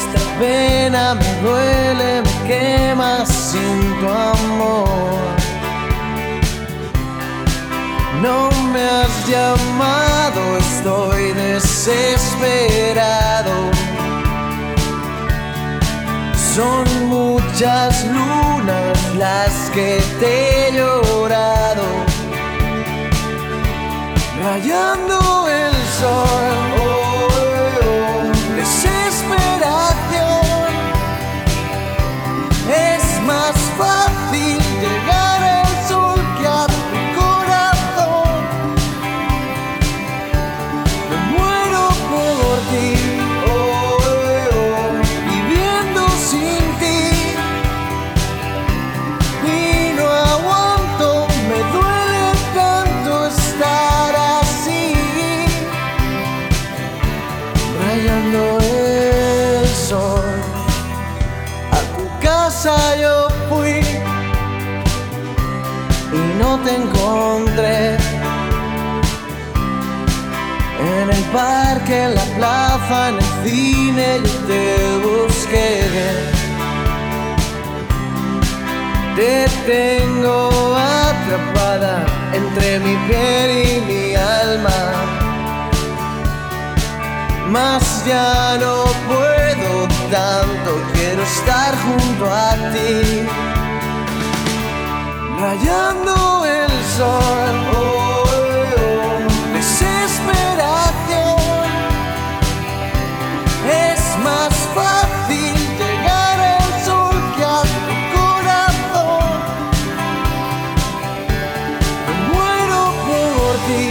Esta pena me duele, me quema sin tu amor. No me has llamado, estoy desesperado. Son muchas lunas las que te he llorado, rayando el sol. Desesperación. Es más fácil llegar al sol que a tu corazón. Me muero por ti, viviendo sin ti, y no aguanto, me duele tanto estar así, rayando el sol. A tu casa yo fui y no te encontré. En el parque, en la plaza, en el cine yo te busqué. Te tengo atrapada entre mi piel y mi alma, mas ya no puedo tanto, quiero estar junto a ti, rayando el sol. Desesperación. Es más fácil llegar al sol que a tu corazón. Me muero por ti,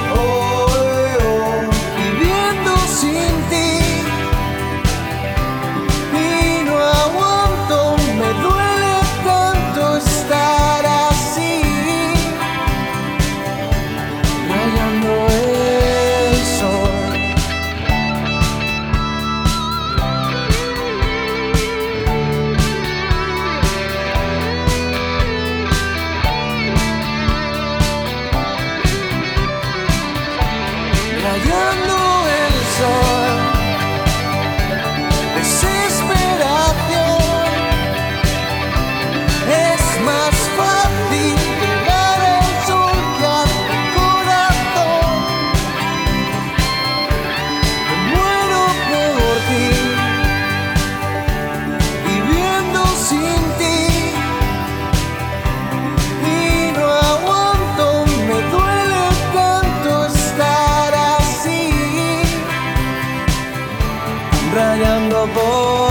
viviendo sin ti, y no aguanto, me duele tanto estar así, rayando el sol. Rayando el sol. Desesperación. Es más fácil llegar al sol que a tu corazón. Me muero por ti, viviendo sin ti, y no aguanto, me duele tanto estar así, rayando por